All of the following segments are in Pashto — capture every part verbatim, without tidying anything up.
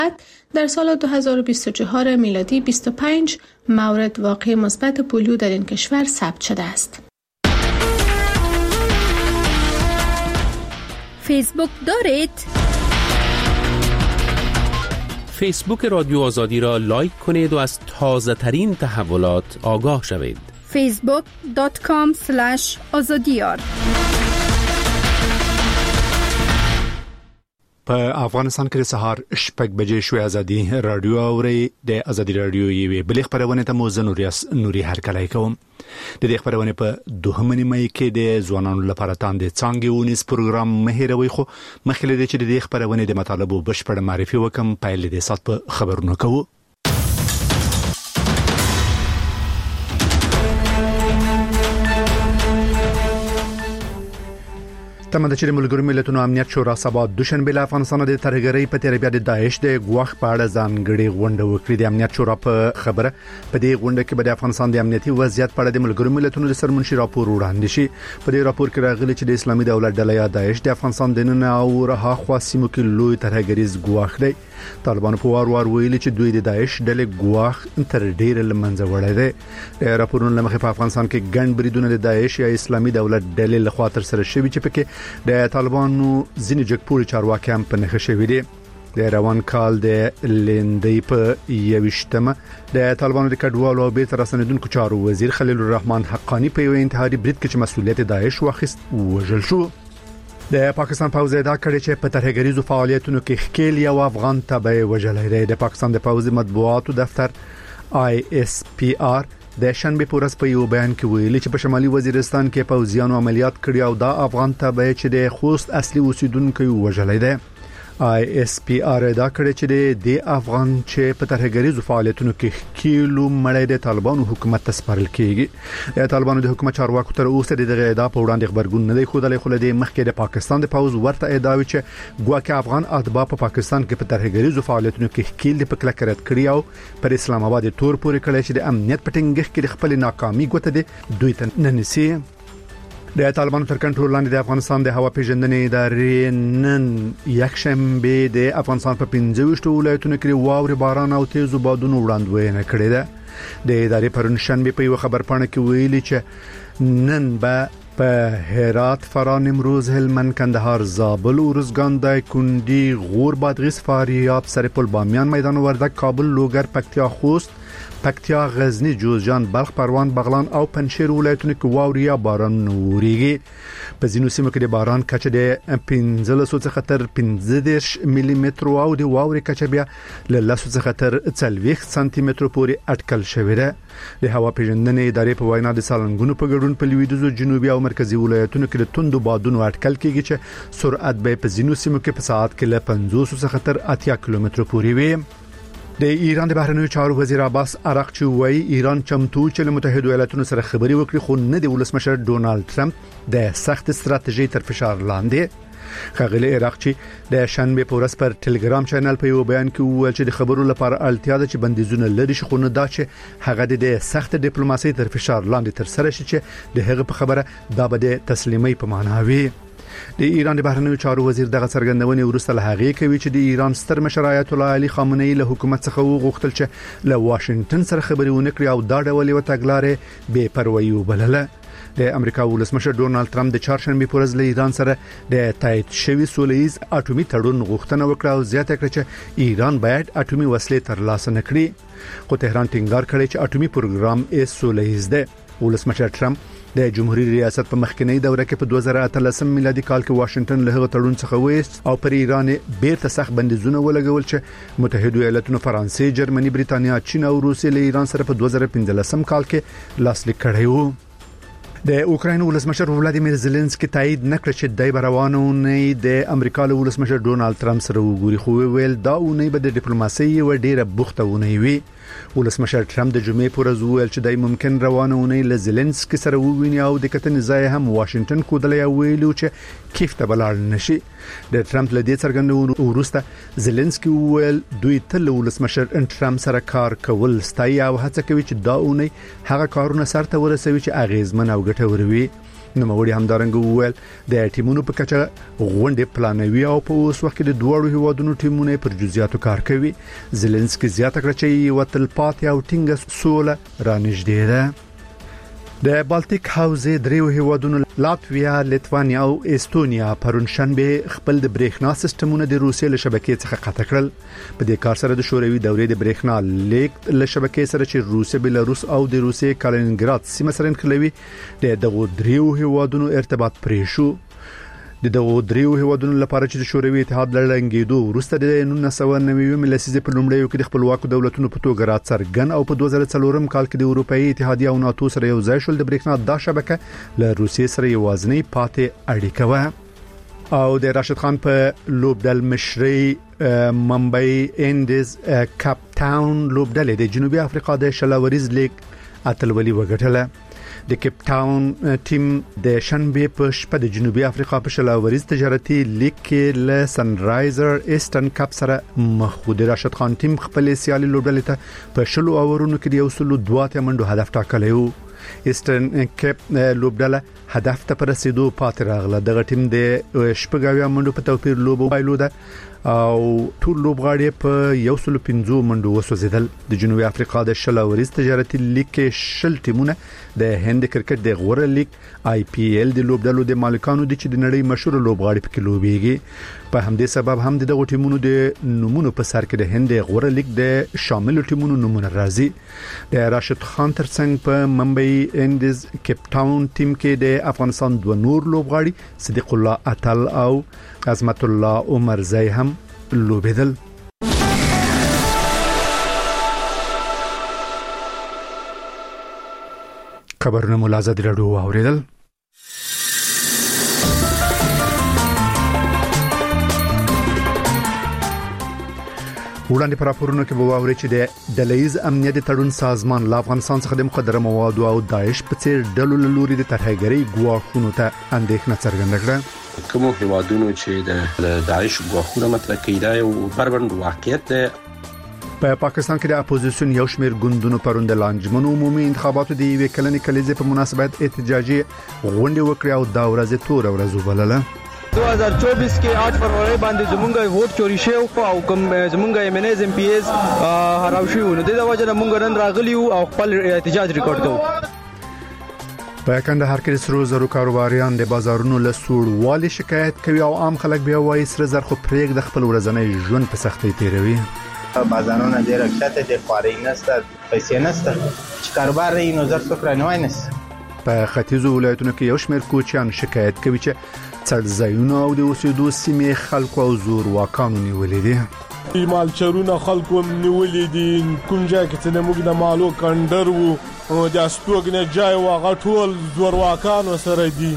در سال دو هزار و بیست و چهار میلادی بیست و پنج مورد واقع مثبت پولیو در این کشور ثبت شده است. فیسبوک دارید؟ فیسبوک رادیو آزادی را لایک کنید و از تازه ترین تحولات آگاه شوید. فیسبوک دات کام اسلش آزادیار. په افغانستان کې د سهار شپږ بجې شوې ازادي رادیو اوري د ازادي رادیو یوې بلې خبرونه ته موزه نوریاس نوري هرکلای کوم. د دې خبرونه په دوهمه نیمه کې د ځوانانو لپاره تاند څنګه ونیس پروګرام مهیروي خو مخکې د چې د خبرونه د مطالبه بشپړ معرفي وکم پایل د سات په خبرونه کوو. تمه چې ملګرو ملتونو امنیت شورا سبا دوشنبه له افغانستان د ترهګرۍ په تیربیا د داعش د غوښ په اړه ځانګړي غونډه وکړي. د امنیت شورا په خبره په دې غونډه کې د افغانستان د امنیتي وضعیت په اړه د ملګرو ملتونو د سرمنشي راپور وړاندې شي. په دې راپور کې راغلي چې د اسلامي دولت ډله یا داعش د افغانستان د نن او رها خوا سیمو کې لوی ترهګریز غوښ دی. طالبان په وار وار ویلي چې دوی د داعش ډلې غوښ تر ډیره لمنځه وړي دي. راپورونه لمخې په افغانستان کې ګڼ بریدونه د داعش یا اسلامي دولت ډلې لخوا تر سره شوي چې پکې د طالبانو ځینې جګپوري چارواکي هم په نښه شوي دي. د روان کال د لندې په یوشتمه د طالبانو د کډوالو او بیت رسندونکو چارو وزیر خلیل الرحمن حقانی په یو انتحاري برید کې چې مسؤلیت داعش واخیست وژل شو. د پاکستان پوځ ادعا کړې چې په ترهګریزو فعالیتونو کې ښکیل یو افغان تبعه وژلای دی. د پاکستان د پوځ مطبوعاتو دفتر آی اس پی آر د شنبه پورس په یو بیان کې ویلي چې په شمالي وزیرستان کې پوځیانو عملیات کړی او دا افغان تبعه چې د خوست اصلي اوسیدونکو وژلای دی. آی اس پی آر ادعا کړی چې د افغان چې په ترهګریزو فعالیتونو کې کیلو مړی د طالبانو حکومت ته سپارل کیږي. د طالبانو د حکومت چارواکو تر اوسه دغه ادعا په وړاندې خبرګون نه دی خوده خو د مخکې د پاکستان د پوز ورته ادعا وی چې ګواکې افغان اتباع په پاکستان کې په ترهګریزو فعالیتونو کې کیل د پکله کرت کړی او پر اسلام آباد تور پورې کړی چې د امنیت پټنګښ کې خپل ناکامي ګوته دي دوی ته ننسي. د طالبانو تر کنټرول لاندې د افغانستان د هوا پیژندنې ادارې نن یکشنبه د افغانستان په پنځه ویشت ولایتونو کې واوري باران او تیزو بادونو وړاندوینه کړې ده. د ادارې پرون شنبه په یو خبر پاڼه کې ویلي چې نن به په هرات، فراه، نیمروز، هلمند، کندهار، زابل، ارزګان، دایکنډي، غور، بادغیس، فاریاب، سرپل، بامیان، میدان وردګ، کابل، لوګر، پکتیا، خوست، پکتیا، غزنی، جوزجان، بلخ، پروان، بغلان او پنځیر ولایتونو کې واوري یا باران وریږي. په ځینو سیمو کې د باران کچه د پنځه لسو څخه تر پنځه دېرش ملي متر او د واوري کچه بیا له لسو څخه تر څلوېښت سانتي متر پورې اټکل شوې ده. د هوا پیژندنې ادارې په وینا د سالنګونو په ګډون په لویدیځو، جنوبي او مرکزی ولایتونو کې د توندو بادونو اټکل کیږي چې سرعت به په ځینو سیمو کې په ساعت کې له پنځوس څخه تر اتیا کیلومتر پورې وي. د ایران د بهرنیو چارو وزیر عباس عراقچی وایي ایران چمتو چې له متحده ایالاتونو سره خبري وکړي خو نه د ولسمشر ډونالد ټرمپ د سخت ستراتیژي تر فشار لاندې. خغلی عراقچی د شنبه پورس پر ټلګرام چینل په یو بیان کې وویل چې د خبرو لپاره اړتیا ده چې بندیزونه لري شي خو نه دا چې هغه د سخت ډیپلوماسي تر فشار لاندې تر سره شي چې د هغه په خبره دا به د تسلیمي په معنا وي. د ایران د بهرنیو چارو وزیر دغه څرګندونې ورسته له هغه کوي چې د ایران ستر مشر آیت الله علي خامنه‌ای له حکومت څخه وغوښتل چې له واشنگټن سره خبرې ونکړي او دا ډول یو تګلارې بے پروايي وبلله. د امریکا ولسمشر ډونالد ټرمپ د چهارشنبه پر ورځ له ایران سره د تایید شوی سولهییز اټومي تړون غوښتنه وکړه او زیاته کړه چې ایران باید اټومي وسلې ترلاسه نکړي. خو تهران ټینګار کړی چې اټومي پروګرام یې سولهییز دی. ولسمشر ټرمپ د جمهوریت ریاست په مخکنی دوره کې په دوه زره اتلسم میلادي کال کې واشنگټن له هغه تړون څخه وېست او پر ایران بیرته سخت بندیزونه ولګول چې متحده ایالاتونو، فرانسې، جرمني، بریتانیا، چین او روسیې له ایران سره په دوه زره پنځلسم کال کې لاسلیک کړی وو. د اوکراین ولسمشر ولادیمیر زيلنسکي تایید نکړ چې دای بروانونه د امریکا له ولسمشر ډونالد ټرمپ سره وګوري خو ویل دا اونۍ به د ډیپلوماسي و ډیره بوختونه وي. ولسمشر ټرمپ د جمعې پر ورځ ویل چې دای ممکن روانه اونۍ له زيلنسکي سره وویني او د کتنې ځای هم واشنگټن کودلې ویلو چې کیف ته بلال نشي. د ټرمپ له دې څرګندونو وروسته زيلنسکي ویل دوی تل ولسمشر ټرمپ سره کار کول ستایي او هڅه کوي چې دا اونۍ هغه کارونه سرته ورسوي چې اغیزمن او ګټور وي. نوموړي همدارنګه وویل د ټیمونو په کچه غونډې پلانوي او په اوس وخت کې د دوه هیوادونو ټیمونه پر جزئیاتو کار کوي. زيلنسکي زیاته کړه چې یو تلپاتې او ټینګه سوله رانږدې ده. د بالټیک حوزې دریو هیوادونو لاتویا، لیتوانیا او استونیا پرون شنبه خپل د برېښنا سیستمونه د روسیې له شبکې څخه قطع کړل. په دې کار سره د شوروي دورې د برېښنا لیک له شبکې سره چې روسیې، بلاروس او د روسیې کالینینګراد سیمه سره نښلوي د دغو دریو هیوادونو ارتباط پرې شو. د دغو دریو هیوادونو لپاره چې د شوروي اتحاد لړنګېدو وروسته د نولس سوه نوي لسیزې په لومړیو کې د خپلواکو دولتونو په توګه راڅرګن او په دوه زره څلور کال کې د اروپאי اتحادیه او ناتو سره یو ځای شول، د برېښنا دا شبکه له روسیې سره یوازنی پاتې اړیکه و. او د راشد خان په لوبډل مشري ممبئی انډیز کاپ ټاون لوبډل د جنوبي افریقا د شلاوریز لیگ اتلولي وګټله. د کیپ ټاون ټیم د شنبه په شپه د جنوبي افریقا په شلاوریز تجارتي لیگ کې له سنرایزر ایسټرن کپ سره مخ و. د راشد خان ټیم خپل سیالي لوبډل ته په شلو اورونو کې د یو سلو دوه منډو هدف ټاکلی و. ایسټرن کپ لوبډل هدف ته پر رسیدو پاتې راغله. دغه ټیم د شپږاویا منډو په توپیر لوب وبایلوده او ټول لوبغاړي په یو سلو پنځو منډو وسوځیدل. د جنوبي افریقا د شلاوریز تجارتي لیگ کې شل ټیمونه د هند کرکټ د غوره لیگ آی پی ایل د لوبډلو د مالکانو دي چې د نړۍ مشهور لوبغاړي پکې لوبيږي. په همدې سبب هم دغه ټیمونو د نمونه په سر کې د هند غوره لیگ د شامل ټیمونو نمونه راځي. د راشد خان ترڅنګ په ممبئی انډیز کیپ ټاون ټیم کې د افغانستان دوه نور لوبغاړي صدیق الله اتل او عظمت الله عمر زئی هم لوبیدل. خبرونه ملازم دی راډیو اوریدل. وړاندې پر راپورونو کې به واوري چې د ډلهیز امنیت تړون سازمان له افغانستان څخه د مخدره موادو او داعش په څیر ډلو له لوري د ترهګرۍ ګواښونو ته اندېښنه څرګنده کړه. کوم هیوادونو چې د داعش ګواښونه مطرح کړي دا یو بربند واقعیت ده. په پاکستان کې د اپوزیشن یو شمېر ګوندونو پرون د لانجمن عمومي انتخاباتو د یوې کلنې کلیزې په مناسبت احتجاجي غونډه وکړه او دا ورځ تور ورځ وبلله. دو هزار چوبیس کې آठ فروری باندې زمونږ ووټ چوری شو او کوم زمونږ ایم ان ایز ام پی ایز هراو شو نو د وجه موږ نن راغلی او خپل احتجاج ریکارډ کوو. په کندهار کې سرو زرو کاروباریان د بازارونو له سوړوالي شکایت کوي او عام خلک بیا وایي سر زر خو پرېګ د خپل ورځنی ژوند په سختۍ تیروي. بازارونه ډېر اکثر د خواري نسته پیسې نسته چې کاروبار یې نو زر څوک نه وای نس. په ختیځو ولایتونو کې یو شمېر کوچیان شکایت کوي چې څړځایونه او د اوسېدو سیمې خلکو او زور واکانو نیولې دي. مالچرونه خلکو نیولې دي. کوم ځای کې چې موږ د مالو کندر وو او د استوګنه ځای واغ ټول زور واکانو سره دي.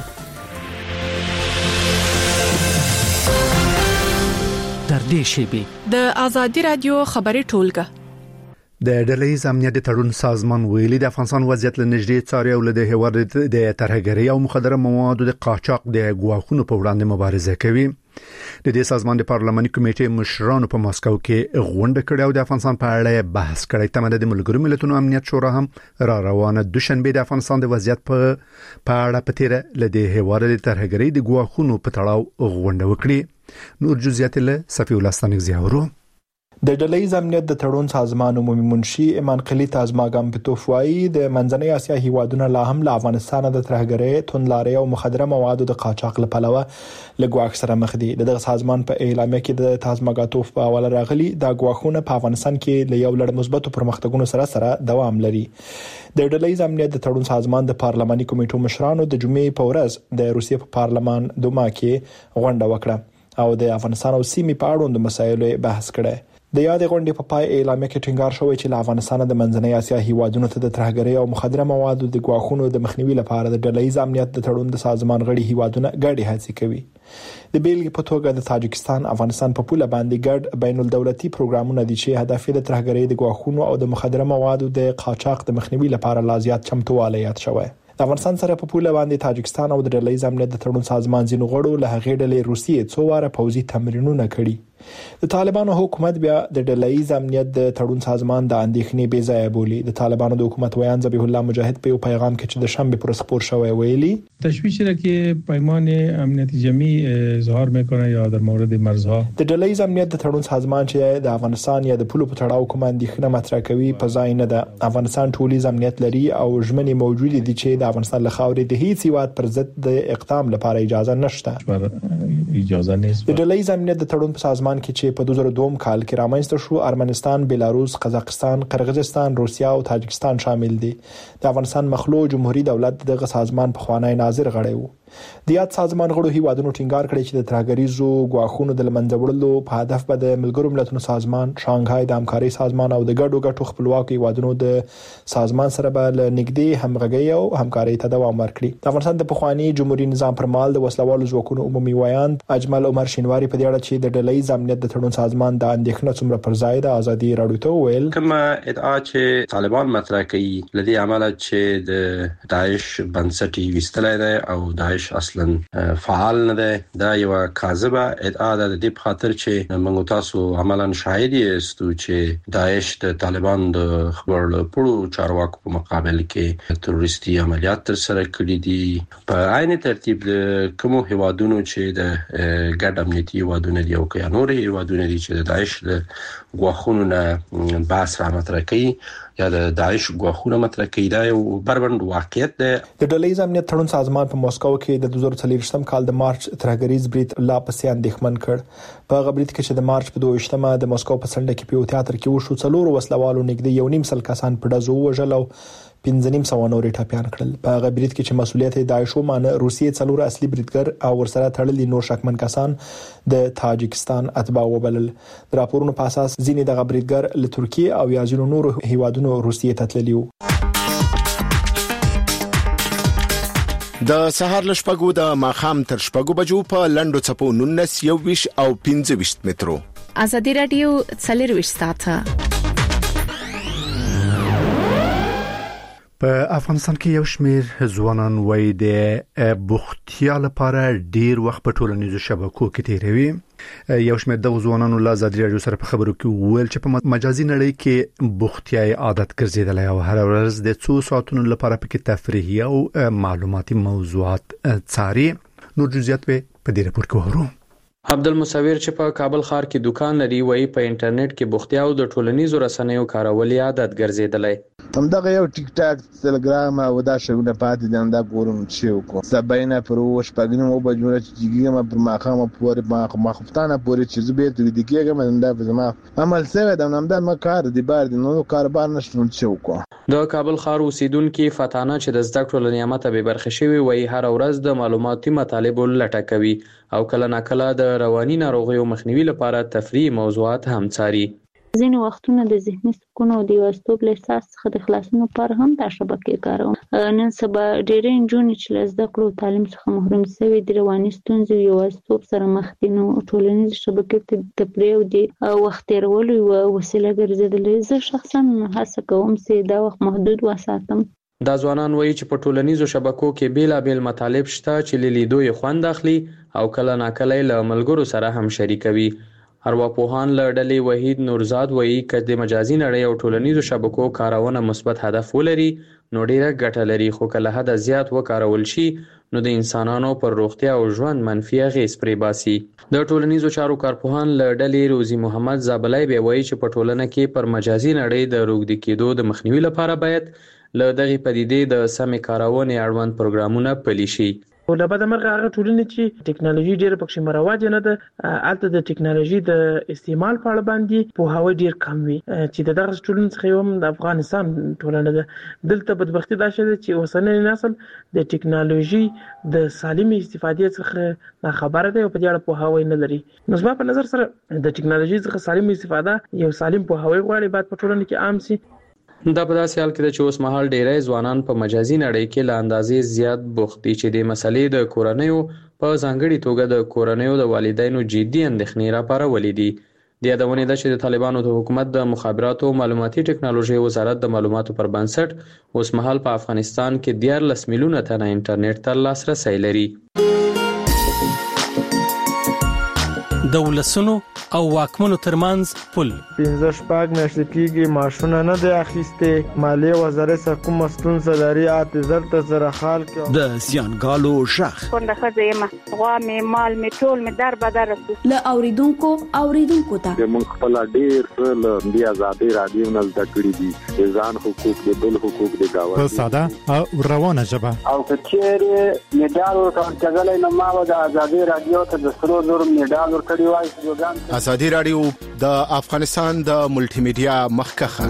در دې شیبه د ازادي رادیو خبري ټولګه د ډلهیز امنیت تړون سازمان ویلي د افغانستان وضعیت له نږدې څاري او له هیواد د ترهګرۍ او مخدره موادو د قاچاق د ګواښونو په وړاندې مبارزه کوي. د دې سازمان د پارلماني کمیټې مشرانو په ماسکو کې غونډه کړې او د افغانستان په اړه بحث کړی. تمه د ملګرو ملتونو امنیت شورا هم را روانه دوشنبه د افغانستان د وضعیت په اړه په تیره ل د هیواد د ترهګرۍ د ګواښونو په تړاو غونډه وکړي. نور جزئیات له صفی الله ستانګزیاورو. د ډلهیز امنیت د تړون سازمان عمومي منشي ایمان قلی تازماګم په توفوایی د منځنۍ اسیا هیوادونو لا هم له افغانستان د ترهګرۍ، توندلارۍ او مخدره موادو د قاچاق لپاره لګواښ سره مخ دي. د سازمان په اعلامیه کې د تازماګاتوف په حواله راغلي دا ګواښونه په افغانستان کې له یو لړ مثبتو پرمختګونو سره سره دوام لري. د ډلهیز امنیت د تړون سازمان د پارلماني کمیټو مشرانو د جمعې په ورځ د روسیې په پارلمان دوما کې غونډه وکړه او د افغانستان او سیمې په اړوند مسایلو بحث کړه. د یاد غونډې په پای اعلامیه کې ټینګار شوی چې له افغانستان د منځنۍ اسیا هیوادونو ته د ترهګرۍ او مخدره موادو د ګواښونو د مخنیوي لپاره د ډلهیز امنیت د تړون د سازمان غړي هیوادونه ګډې هڅې کوي. د بیلګې په توګه د تاجکستان افغانستان په پوله باندې ګډ بین الدولتي پروګرامونه دي چې هدف یې د ترهګرۍ د ګواښونو او د مخدره موادو د قاچاق د مخنیوي لپاره لا زیات چمتووالی یاد شوی. د افغانستان سره په پوله باندې تاجکستان او د ډلهیز امنیت د تړون سازمان ځینو غړو له هغې ډلې روسیې څو واره پوځي تمرینونه کړي. د طالبانو حکومت بیا د ډله‌ایز امنیت د تړون سازمان د اندېښنې بې ځایه بولي. د طالبانو د حکومت ویان ذبیح الله مجاهد په یو پیغام کې چې د شنبه پر خبر شوی ویلي تشویش را که پیمان امنیت جمعی اظهار میکنه یا در مورد مرزها د ډله‌ایز امنیت د تړون سازمان چې د افغانستان یا د پولو په تړاو کوم اندېښنه مطرح کوي په ځای نه ده. افغانستان ټولیز امنیت لري او ژمنې موجود دي چې د افغانستان له خاورې د هیڅ هیواد پر ضد د اقدام لپاره اجازه نشته. اجازه نشته. د ډله‌ایز امنیت د تړون په سازمان کې چې په دوه زره دوه کال کې رامنځته شو ارمنستان، بیلاروس، قزاقستان، قرغیزستان، روسیا او تاجکستان شامل دي. د افغانستان مخلوع جمهوریت دولت دغه سازمان په خوانی ناظر غړی وو. د یاد سازمان غړو هیوادونو ټینګار کړی چې د ترهګریزو غواخونو د لمنځه وړلو په هدف به د ملګرو ملتونو سازمان، شانګهای د همکارۍ سازمان او د ګډو ګټو خپلواک هیوادونو د سازمان سره به لنګدي همغږي او همکارۍ ته دوام ورکړي. د افغانستان د پخوانی جمهوریت نظام پر مهال د وسلوالو ځواکونو عمومي ویان اجمل عمر شینواری په دې اړه چې د ډله‌ایز امنیت د تړون سازمان د اندېښنې څومره پر ځای د ازادي راډیو ته ویل کما ادعا چې طالبان مطرح کوي لدی عمله چې د داعش بنسټي وستلای دی او داعش اصلا فعال نه دی. دا یو کاذبه ادعا ده د دې خاطر چې موږ تاسو عملاً شاهد یاستو چې داعش د طالبان د خبر پړو چارواکو په مقابل کې تروریستي عملیات تر سره کړي دي. په عین ترتیب کوم هیوادونو چې د ګډ امنیتي هیوادونو دی او که نور هیوادونو دي چې د داعش د غواخونو نه بحث را مطرح کوي یا د داعش غواخونه مطرح کوي دا یو بربند واقعیت ده. د ډله‌ایز امنیت تړون سازمان په مسکو کې د دوه زره څلور کال د مارچ ترهګریز برید لا پسې اندېښمن کړ. په غبرید کې چې د مارچ په دوه ویشتمه د مسکو په څنډه کې په یو تیاتر کې وشو څلور وسلوالو نږدې یو نیم سل کسان په ډزو وژل او پنځه نیم سوه نورې ټپيان کړل. په هغه برید کې چې مسؤلیت یې داعش ومانه روسیې څلور اصلي بریدګر او ورسره تړلي نور شکمن کسان د تاجکستان اتباع وبلل. د راپورونو په اساس ځینې د بریدګر له ترکیه او یا ځینو نورو هیوادونو روسیې ته تللي وو. د سهار لشپګو د ماخام تر شپګو بجو په لندو چپو نونس یو ویش او پنځه ویش مترو. ازادي رادیو څلور ویش ساعته. په افغانستان کې یو شمېر ځوانان وایي د بوختیا لپاره ډیر وخت په ټولنیزو شبکو کې تیروي. یو شمېر د ځوانانو له ازادي رادیو سره په خبرو کې ویل چې په مجازي نړۍ کې بوختیا عادت ګرځیدلی او هر ورځ د څو ساعتونو لپاره پکې تفریحي او معلوماتي موضوعات څاري. نور جزئیات به په دې راپور کې ورو. عبدالمصور چې په کابل ښار کې دکان لري وایي په انټرنیټ کې بوختیا او د ټولنیزو رسنیو کارول عادت ګرځیدلی. همدغه یو ټیک ټاک، تلګرام او دا شغله پاتې دي دا ګورم چې وکړو سباینه پر وشپګنه مو بجوړه چې کیږم پر ماخامه پورې ما مخفتانه پورې چې زبې ته دي کېږم دا په زما عمل سره د نامدار ما کار دی بار دي نو کاروبار نشته چې وکړو. د کابل ښار اوسیدونکو فتانه چې د زده کړو لنیامت به برخه شوی وایي هر ورځ د معلوماتي مطالبو لټه کوي او کله ناکله د رواني ناروغیو مخنیوي لپاره تفریحي موضوعات هم څاري. ځینې وختونه د ذهني سکون او د یوازیتوب له احساس څخه د خلاصون لپاره هم دا شبکې کاروم. نن سبا ډېرې نجونې چې له زده کړو تعلیم څخه محروم شوي د رواني ستونزو او یوازیتوب سره مخ دي نو ټولنیزې شبکې ته د تفریح او د وخت تېرولو یوه وسیله ګرځېدلې. زه شخصا هڅه کوم چې دا وخت محدود وساتم. دا ځوانان وایي چې په ټولنیزو شبکو کې بیلابیل مطالب شته چې له لیدو یې خوند اخلي او کله ناکله له ملګرو سره هم شریکوي. ارواپوهان له ډلې وحید نورزاد وایي چې د مجازي نړۍ او ټولنیزو شبکو کارونه مثبت هدف ولري نو ډیره ګټه لري، خو کله حد زیات وکارول شي نو د انسانانو پر روغتیا او ژوند منفي اغېز پرې باسي. د ټولنیزو چارو کارپوهان له ډلې روزي محمد زابلای به وایي چې په ټولنه کې پر مجازي نړۍ د روږدي کېدو د مخنیوي لپاره باید له دغه پدیدې د سمې کارونې اړوند پروګرامونه پلي شي. او له بده مرغه هغه ټولنه چې ټکنالوژي ډیره پکې مروج نه ده البته د ټکنالوژي د استعمال په اړه باندې پوهاوی ډیر کم وي چې د دغه ټولنې څخه هم د افغانستان ټولنه ده. دلته بدبختی دا شته چې اوسنی نسل د ټکنالوژي د سالم استفادې څخه خبره ده او په دې اړه پوهاوی نه لري. نو زما په نظر سره د ټکنالوژي څخه سالم استفاده یو سالم پوهاوی غواړي باید په ټولنه کې عام شي. دا په داسې حال کې ده چې اوس مهال ډیری ځوانان په مجازي نړۍ کې له اندازې زیات بوخت دي چې د مسلې د کورنیو په ځانګړي توګه د کورنیو د والدینو جدي اندېښنې راپارولې دي. د یادونې ده چې د طالبانو د حکومت د مخابراتو او معلوماتي ټکنالوژي وزارت د معلوماتو پر بنسټ اوس مهال په افغانستان کې دیارلس میلیونه تنه انټرنیټ ته لاسرسی لري. د ولسونو او واکمنو ترمنځ پل. پنځه شپږ میاشتې کېږي ماشونه نه دی اخیستې. مالیې وزارت څخه کومه ستونزه لري اته زر ته زره خال کې د زیانګالو ژغ کونډه ښځه یم، غوا مې مال مې ټول مې در بدر رسو له اوریدونکو اوریدونکو ته موږ خپل ډېر څه له دې ازادي رادیو نه زده کړي دي، ځان حقوق دي، بل حقوق دي دا په ساده او روانه ژبه. او کچېره میډال ورکړل نو ما و د ازادي رادیو ته د سرو نور میډال ورکړی وای. ازادي رادیو د افغانستان د ملټي میډیا مخکخه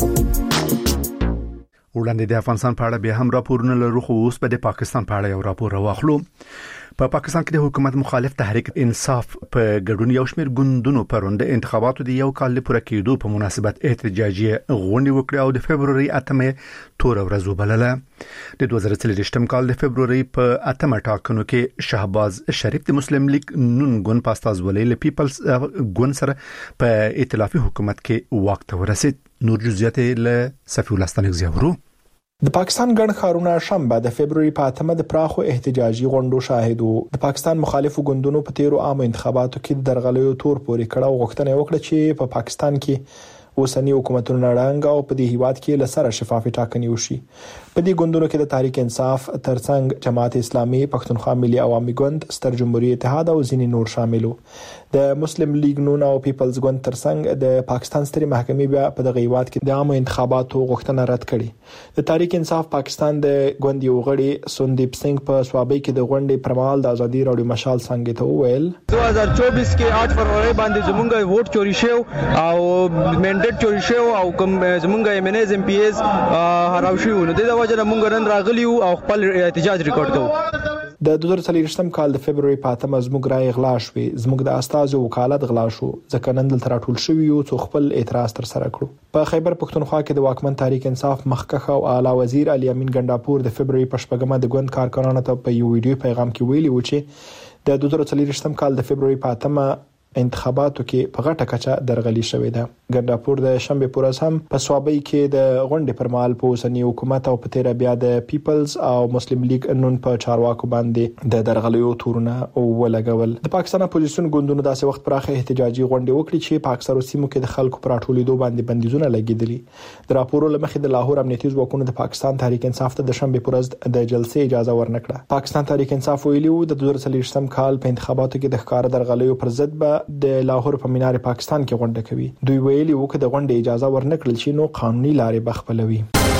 وړاندې د افغانستان په اړه به هم راپورونه لرو، خو اوس به د پاکستان په اړه یو راپور واخلو. په پا پاکستان کې د حکومت مخالف تحریک انصاف په ګډون یو شمېر ګوندونو پرون د انتخاباتو د یو کال لپاره کېدو په مناسبت احتجاجي غونډه وکړه او د فبروري اتمه تور ورځ وبلله. د دوه زره څلوېښتم کال د فبروري په اتمه ټاکنو کې شهباز شریف د مسلم لیگ نون ګوند په استازولۍ له پیپلز ګوند سره په ائتلافي حکومت کې واک ته ورسید. نور جزئیات له صفی الله ستانکزی ورو. د پاکستان ګڼ ښارونه شنبه د فبروري په اتمه د پراخو احتجاجي غونډو شاهد وو. د پاکستان مخالفو ګوندونو په تیرو عامو انتخاباتو کې د درغلیو تور پورې کړه او غوښتنه وکړه چې په پا پاکستان کې اوسنی حکومتونو نړنګ او په دې هیواد کې لسره شفافي ټاکنې وشي. په دې ګوندونو کې د تحریک انصاف ترڅنګ جماعت اسلامي، پښتونخوا ملي عوامي ګوند، ستر جمهوریت اتحاد او ځینې نور شاملو. د مسلم لیگ نون او پیپلز ګوند ترڅنګ د پاکستان ستري محکمې بیا په دغه هیواد کې د عامو انتخاباتو غوښتنه رد کړې. د تحریک انصاف پاکستان د ګوند یو غړي سندیپ سنگ په سوابۍ کې د غونډې پرمهال د ازادي راډیو مشال څنګه ته وویل دوه هزار چوبیس کې آठ فروری باندې زمونږ ووټ چوری شو او منډیټ چوری شو او کوم زمونږ ایم ان ایز ایم پی ایز هراو شو. نو د وجه موږ نن راغلی او خپل احتجاج ریکارډ کوو. د دوه زره څلوېښتم کال د فبروري په اتمه زموږ رای غلا شوې، زموږ د استازو وکالت غلا شو، ځکه نن دلته راټول شوي یو څو خپل اعتراض تر سره کړو. په خیبر پښتونخوا کې د واکمن تحریک انصاف مخکخ او اعلی وزیر علي امین ګنډاپور د فبروري په شپږمه د ګوند کارکونانو ته په یو ویډیو پیغام کې ویلي و چې د دوه زره څلوېښتم کال د فبروري په اتمه انتخاباتو کې په غټه کچه درغلي شوې ده. ګنډاپور د شنبه پر ورځ هم په سوابۍ کې د غونډې پر مهال په اوسنی حکومت او په تیر بیا د پیپلز او مسلم لیگ نون په چارواکو باندې د درغلیو تورونه ولګول. د پاکستان اپوزیسیون ګوندونو داسې وخت پراخه احتجاجي غونډې وکړي چې په اکثرو سیمو کې د خلکو پر راټولېدو باندې بندیزونه لګیدلي. د راپورو لمخې د لاهور امنیتي ځواکونو د پاکستان تحریک انصاف ته د شنبه پر ورځ د جلسې اجازه ورنکړه. پاکستان تحریک انصاف ویلي و د دوه زره څلوېښتم کال په انتخاباتو کې د ښکار درغلیو پر ضد به د لاهور په مینار پاکستان کې غونډه کوي. دوی ویلي وو چې د غونډې اجازه ورنکړل شي نو قانوني لارې بخپلوي.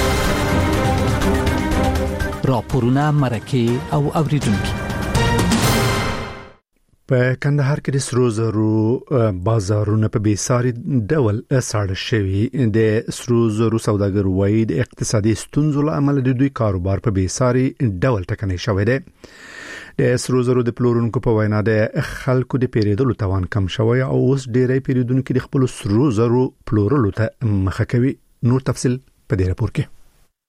راپورونه مرکه او اوریدونکو. په کندهار کې د سرو زرو بازارونه په بیساري ډول ساړه شوي. د سرو زرو سوداګر وایي د اقتصادي ستونزو له امله د دوی کاروبار په بیساري ډول ټکنی شوی دی. د سرو زرو د پلورونکو په وینا د خلکو د پیریدلو توان کم شوی او اوس ډیری پیریدونکو د خپل سرو زرو پلورلو ته مخه کوي. نور تفصیل په دې راپور کې.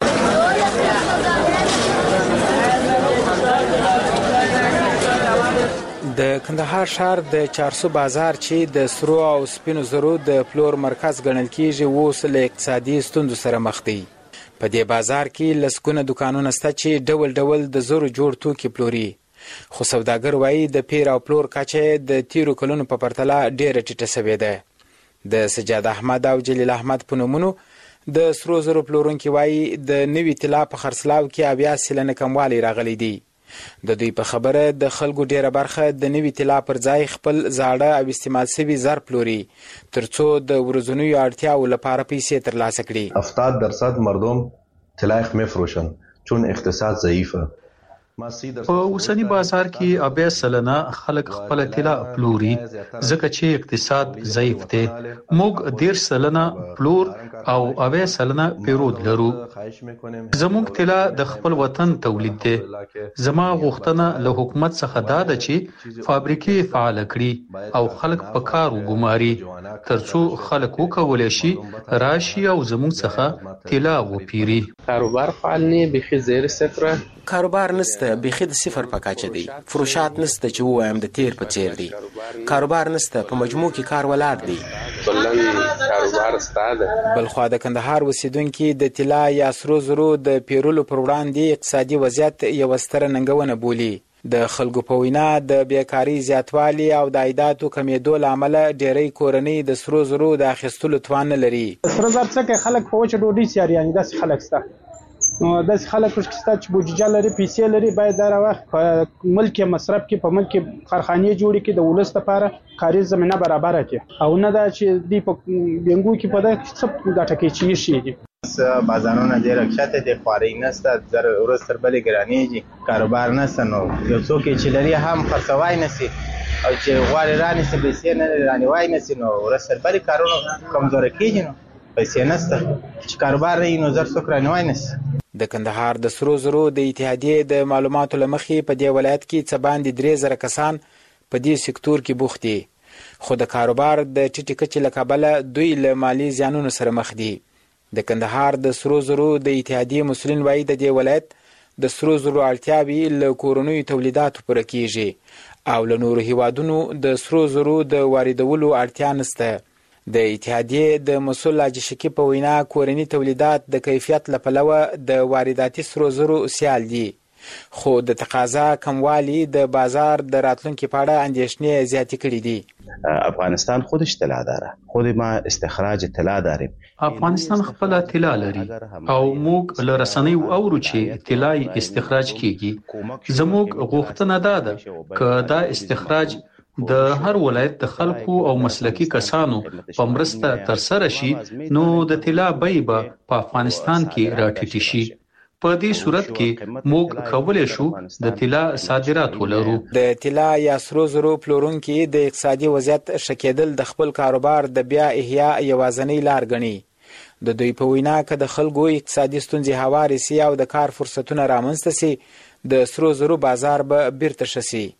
د کندهار شهر د چارسو بازار چې د سرو او سپینو زرو د پلور مرکز ګڼل کیږي اوس له اقتصادي ستونزو سره مخ دی. په دې بازار کې لسګونه دکانونه شته چې ډول ډول د زرو جوړ توکي پلوري، خو سوداګر وایي د پیر او پلور کچه د تیرو کلونو په پرتله ډیره ټیټه شوې ده. د سجاد احمد او جلیل احمد په نومونو د سرو زرو پلورونکي وایي د نوي طلا په خرڅلاو کې اویا سلنه کموالی راغلی دی. د دوی په خبره د خلکو ډیره برخه د نوي طلا پر ځای خپل زاړه او استعمال شوي زر پلوري ترڅو د ورځنیو اړتیاو لپاره پیسې ترلاسه کړي. هفتاد درصد مردم طلا میفروشن چون اقتصاد ضعیفه. په اوسنی بازار کې اویا سلنه خلک خپل طلا پلوري ځکه چې اقتصاد ضعیف دی. موږ ډیر سلنه پلور او اویا سلنه پیرود لرو. زموږ طلا د خپل وطن تولید دی. زما غوښتنه له حکومت څخه دا ده چې فابریکې فعال کړي او خلک په کار وګماري ترڅو خلک وکولای شي راشي او زموږ څخه طلا وپیري. کاروبار فعال نه بخي زیر صفر. کاروبار نسته، بخي د صفر په کچه دی. فروشات نسته چې وایم د تیر په څیر دی. کاروبار نسته، په مجموع کې کار ولاړ دی. بلن کاروبار ستاده. بلخوا د کندهار اوسیدونکي د طلا یا سرو زرو د پیرولو پر وړاندې اقتصادي وضعیت یو ستره ننګونه بولي. د خلکو په وینا د بیکاری زیاتوالی او د عایداتو کمیدو له امله ډېری کورنۍ د سرو زرو د اخیستلو توان نه لري. سره زر څخه خلک په وچه ډوډۍ سیاري یعنی داسې خلک شته داسې خلک شته چې بودیجه لري پیسې لري باید دا وخت په ملک مصرف کې په ملک کارخانې جوړې کې د ولس لپاره کاري زمينه برابر کړي او نه دا چې دی په بنګو کې په دغه څه ګټه کې چی شي دي. بازارونه ډېر کښته دي خواري نشته زر ورځ تر بلې ګرانېږي کاروبار نشته نو یو څوک چې لري هم خرڅوای نشي او چې غواړي رانیسي پیسې نه رانیوای نشي نو ورځ تر بلې کارونه کمزوري کېږي نو پیسې نشته چې کاروبار نه نو زر څوک رانیوای نشي. د کندهار د سرو زرو د اتحادیې د معلوماتو له مخې په دې ولایت کې څه باندې درې زره کسان په دې سکتور کې بوخت دي خو د کاروبار د ټیټې کچې له کبله دوی له مالي زیانونو سره مخ دي. د کندهار د سرو زرو د اتحادیې مسؤلین وایي د دې ولایت د سرو زرو اړتیاوې له کورنیو تولیداتو پوره کیږي او له نورو هیوادونو د سرو زرو د واردولو اړتیا نشته. د اتحادیې د مسؤل حاجي شکیب په وینا کورني تولیدات د کیفیت له پلوه د وارداتي سرو زرو سیال دي خو د تقاضا کموالی د بازار د راتلونکي په اړه اندېښنې زیاتې کړې دي. افغانستان خودش طلا داره خود ما استخراج طلا داریم. افغانستان خپل طلا لري او موږ له رسنیو اورو چې طلا استخراج کیږي. زموږ غوښتنه دا ده چې دا استخراج د هر ولایت د خلکو او مسلکی کسانو په مرسته تر سره شي نو د طلا بیه به په افغانستان کې راټیټ شي. په دې صورت کې موږ کولای شو د طلا صادرات ولرو. د طلا یا سرو زرو پلورونکي د اقتصادي وضعیت ښه کېدل د خپل کاروبار د بیا احیا یوازینۍ لار ګڼي. د دوی په وینا که د خلکو اقتصادي ستونزې هوارې سي او د کار فرصتونه رامنځته سي د سرو زرو بازار به بیرته ښه سي.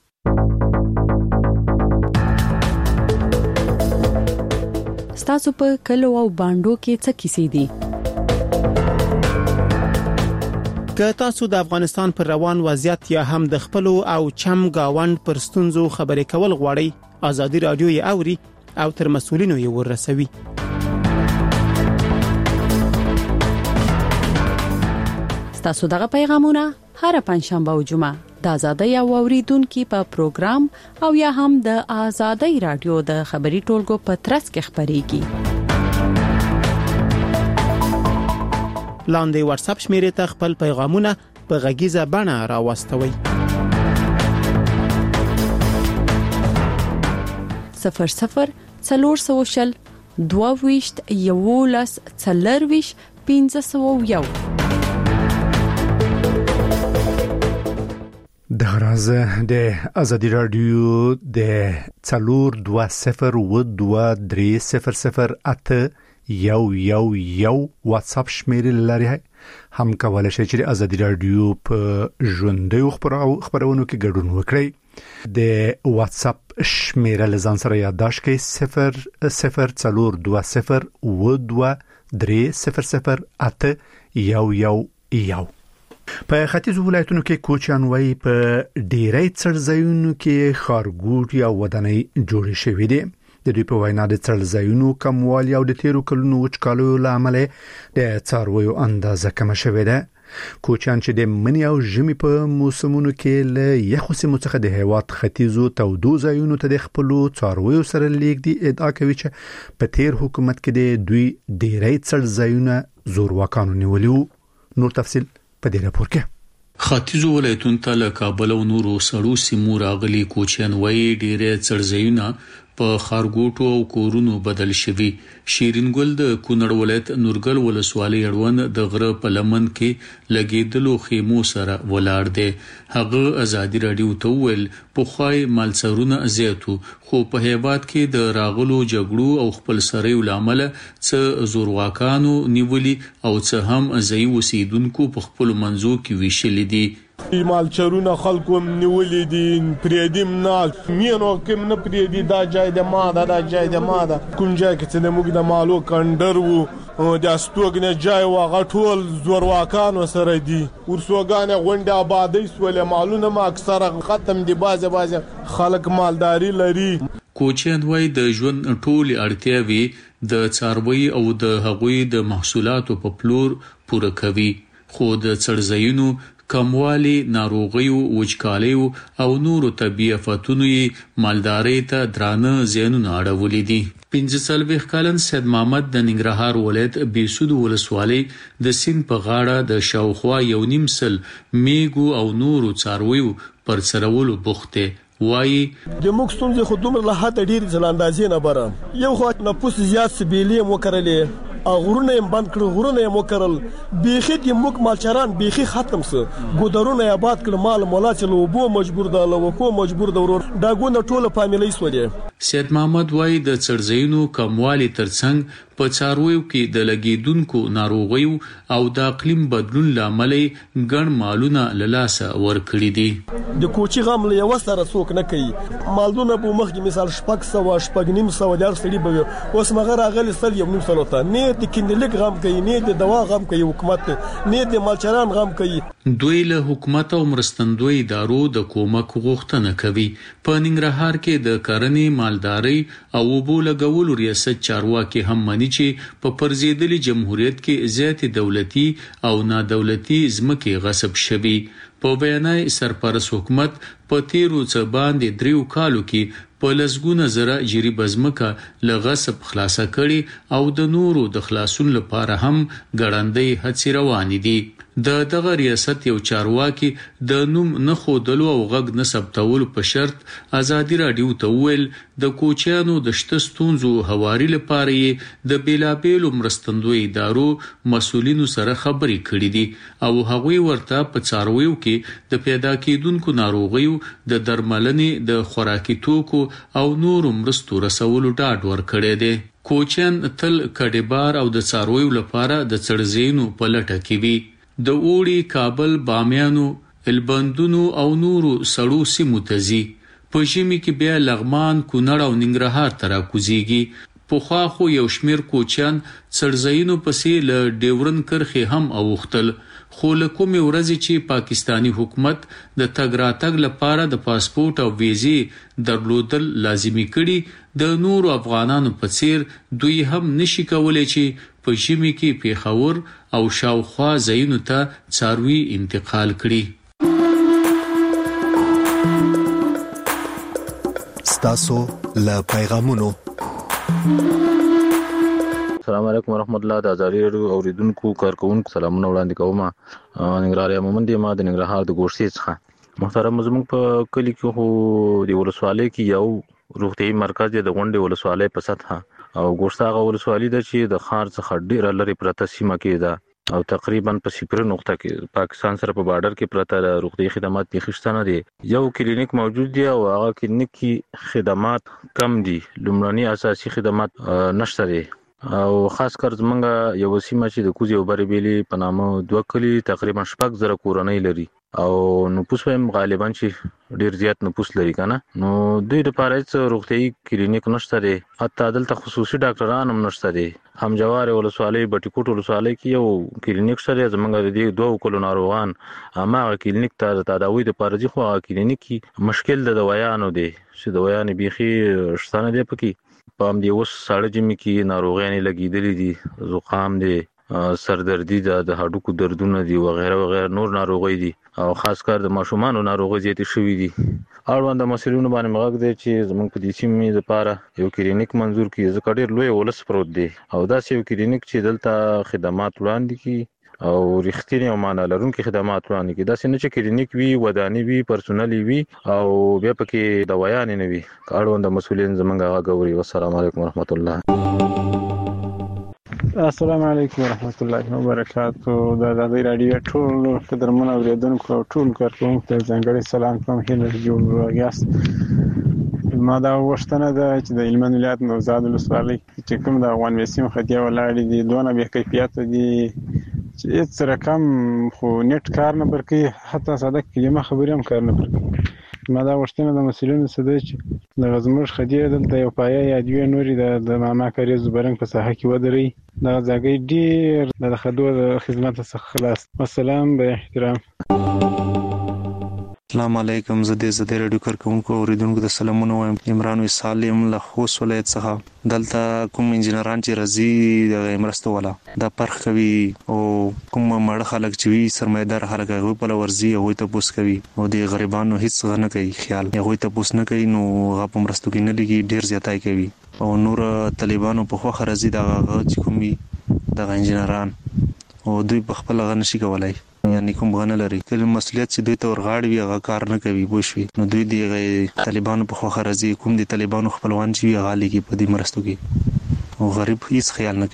ستاسو په کلو او باندو کې څه کیسې دي؟ که تاسو د افغانستان پر روان وضعیت یا هم د خپل او چم گاوند پر ستونزو خبرې کول غواړئ ازادي رادیو یې اوري او تر مسؤلینو یې ورسوي. ستاسو دغه پیغامونه هر پنځشنبه او جمعه د آزادۍ او اوریدونکو په پروګرام او یا هم د آزادۍ رادیو د خبري ټولګو په ترڅ کې خبريږي. لاندې واتس اپ شمیرې ته خپل پیغامونه په غږیزه بڼه راوستوي. صفر صفر څلور سوشل دوه ویشت یولس څلرویش پنځه سوه یو. د غراز د ازادي رادیو د څلور دوه صفر و دوه درې صفر صفر اته یو یو یو واتس اپ شمیرې لري هم کولای شئ چې ازادي رادیو په ژوندۍ خبرونو کې ګډون وکړئ. د واتس اپ شمیره لزان سره یادداشت کړئ صفر صفر څلور دوه صفر و دوه درې صفر صفر اته یو یو یو. په ختیځو ولایتونو کې کوچیان وایي په ډیری څړځایونو کې ښارګوټي او ودانۍ جوړې شوې دي. د دوی په وینا د څړځایونو کموالي او د تیرو کلونو وچکالیو له امله د څارویو اندازه کمه شوې ده. کوچیان چې د مني او ژمي په موسمونو کې له یخو سیمو څخه د هیواد ختیځو تودو ځایونو ته د خپلو څارویو سره لیږدي ادعا کوي چې په تیر حکومت کې د دوی ډیری څړځایونه زورواکانو نیولي وو. نور تفصیل په دې راپور کې. ختیځو ولایتونو ته له کابل او نورو سړو سیمو راغلي کوچیان وایي ډیری څړځایونه په خارګوټو او کورونو بدل شوي. شیرین ګل د کونړ ولایت نورګل ولسوالۍ اړوند د غره په لمن کې لګیدلو خیمو سره ولاړ دی. هغه ازادي رادیو ته ویل په خوای مالڅرونه زیاتو خو په هیواد کې د راغلو جګړو او خپل سره لامل څه زورواکانو نیولي او څه هم ځای وسیدونکو په خپل منځو کې ویشل دي. مالچرونه خلکو نیولې دي پریدیم نه مینو کوم نه پریدي دا جای د ما دا جای د ما دا کوم ځای کې چې موږ د مالو کندر وو د استوګنه جای واغ ټول زورواکانو سره دي ورسوګانه غونډه آبادی سولې مالونه ما اکثره ختم دي بازه بازه خلک مالداري لري. کوچیان وای د ژوند ټول اړتیاوي د څاروي او د هغوی د محصولاتو په پلور پوره کوي خو د څړځایونو کموالی ناروغیو وچکالیو او نورو طبي آفتونو یې مالدارۍ ته درانه زیانونه اړولي دي. پنځه څلوېښت کلن سید محمد د ننګرهار ولایت بیسود ولسوالۍ د سیند په غاړه د شاوخوا یو نیم سل میږو او نورو څارویو پر څرولو بوخت دی. وایي د موږ ستونزې خو دومره له حده ډېرې ځلاندازې نه بره یو خو نفوس زیات سبیلې یې وکرلې او غرونه یې بند کړل غرونه یې وکرل بیخي د موږ مالچران بیخي ختم سه ګودرونه یې آباد کړل مال مولا چې له اوبو مجبور ده له وکو مجبور ده ورور ډاګونه ټوله فامیلۍ سولې. سید محمد وایي د څړځایونو کموالی ترڅنګ په څارویو کې د لګیدونکو ناروغیو او د اقلیم بدلون لامل ګڼ مالونه له لاسه ورکړي دي. د کوچي غم له یو سره څوک نه کوي مالونه په مخکې مثال شپږ سوه شپږ نیم سوه د هر سړي به اوس مغه راغلی سل یو نیم سلو ته نه د کندلیک غم کوي نه د دوا غم کوي حکومت نه د مالچران غم کوي. دوی له حکومت او مرستندوی ادارو د کومک غوښتنه کوي. په ننګرهار کې د کرنې مالدارۍ او اوبو لګولو ریاست چارواکي هم مني چې په پرزیدلي جمهوریت کې زیات دولتي او نادولتي ځمکې غصب شوي. په بیانای سرپرست حکومت په تیرو څه باندې دریو کالو کې په لسګونه زره جریبه ځمکه له غصب خلاصه کړي او د نورو د خلاصون لپاره هم ګړندۍ هڅې روانې دي. د دغه ریاست یو چارواکي د نوم نه ښودلو او غږ نه ثبتولو په شرط ازادي راډیو ته وویل د کوچیانو د شته ستونزو هواري لپاره یې د بیلابیلو مرستندوی ادارو مسؤلینو سره خبرې کړې دي او هغوی ورته په څارویو کې د پیدا کېدونکو ناروغیو د درملنې د خوراکي توکو او نورو مرستو رسولو ډاډ ورکړی دی. کوچیان تل کډبار او د څارویو لپاره د څړځایونو په لټه کې وي. د اوړي کابل بامیانو البندونو او نورو سړو سیمو ته ځي. په ژمي کې بیا لغمان کونړ او ننګرهار ته راکوزیږي. پخوا خو یو شمیر کوچیان څړځایونو پسې له ډیورن کرښې هم اوختل خو له کومې ورځې چې پاکستانی حکومت د تګ راتګ لپاره د پاسپورت او ویزې درلودل لازمي کړي د نورو افغانانو په څیر دوی هم نشي کولای چې په ژمي کې پیښور او شاوخوا ځایونو ته څاروي انتقال کړي. ستاسو له پیغامونو السلام علیکم ورحمت الله. د ازادي راډیو اوریدونکو کارکونکو سلامونه وړاندې کوم. ننګرهار مومند ما د ننګرهار د ګورسي څخه محترم زموږ په کلی کې خو د ولسوالۍ کې یو روغتيایي مرکز د غونډې ولسوالۍ په سطح او ګورساغه ولسوالۍ د چې د خار څخه ډیر لري پرته سیمه کې ده او تقریبا په صفر نقطه کې پاکستان سره په بارډر کې پرته روغتيایي خدمات د خښتنه دي. یو کلینیک موجود دی او هغه کلینیک کې خدمات کم دي. لومړني اساسي خدمات نشته دي او خاص کر زمونږ یو سیمه چې د کوزي او بربيلي په نامه دوه کلی تقریبا شپږ زره کورنۍ لري او نفوس هم غالبا چې ډیر زیات نفوس لري کنه نو دوی لپاره هیڅ روغتيایي کلینیک نشته دی. حتی دلته خصوصي ډاکټران هم نشته دي. هم جوار ولسوالۍ بټیکوټ ولسوالۍ کې یو کلینیک شته زمونږ د دې دوه کلو ناروغان هغه کلینیک ته تداوی لپاره ځي خو هغه کلینیک کې مشکل د دوايانو دی چې دوايان بيخي شتانه دی پکې په هم دی اوس ساړه جمی کې ناروغیاں لګیدلې دي زکام دی سردردی ده د هډوکو دردونه دي وغیرہ وغیرہ نور ناروغي دي او خاص کر د ماشومان ناروغي زیات شوې دي. اړوند مسلونو باندې مغږ دي چې زمونږ په دې سیمې لپاره یو کلینیک منظور کړي ځکه ډېر لوی ولس پروت دی او دا یو کلینیک چې دلته خدمات وړاندې کړي او رښتینی او معنا لرونکي خدمات وړاندې کړي. دا څنګه چې کلینیک وی ودانی وی پرسونالي وی او بیا پکې دوايان نه وي. اړوند مسولین زمونږ غوړي. والسلام علیکم ورحمت الله. السلام علیکم ورحمت الله وبرکاتہ. د ازادي راډیو ټول قدرمن اوریدونکو او ټول کارکونکو ته ځانګړي سلام کوم. هیله جوړ یاست. ما دا وښتنه ده چې د هلمند ولایت نوزاد ولسوالۍ چې کوم د افغان وسیم خدیا ولاړ دي دونه به کیفیت دي چې هیڅ رقم خو نت کار نه برکې حتی ساده کلمه خبرې هم کار نه برکې. ما دا وښتنه د مسلونو سده چې د غزموش خدیا دلته یو پایا یا دوی نوري د ماما کاری زبرنګ په ساحه کې ودري دا ځای ډیر د خدو خدمات څخه خلاص. والسلام به احترام. السلام علیکم. زه د زده رادیو کارکونکو اوریدونکو د سلامونه وایم. عمران وسالم له خوست ولایت څخه. دلته کوم انجنیران چې راځي د مرستو والا دا پرخ کوي او کوم مړ خلک چې وي سرمایدار خلک هغه په ورزي او ته پوس کوي او د غریبانو هیڅ غنه کوي خیال هغه ته پوس نه کوي نو هغه په مرستو کې نه لګي ډیر زیاتای کوي او نور طالبانو په خو خرزي دا چې کوم وي د انجنیران او دوی په خپل غن شي کولای یعنی کوم غنه لري کله مسولیت چې دوی ته ورغاړي وي هغه کار نه کوي بوشوي نو دوی دی طالبانو په خو خرزي کوم دي طالبانو خپلوان چې غالي کې په دې مرستو کې او غریب هیڅ خیال نه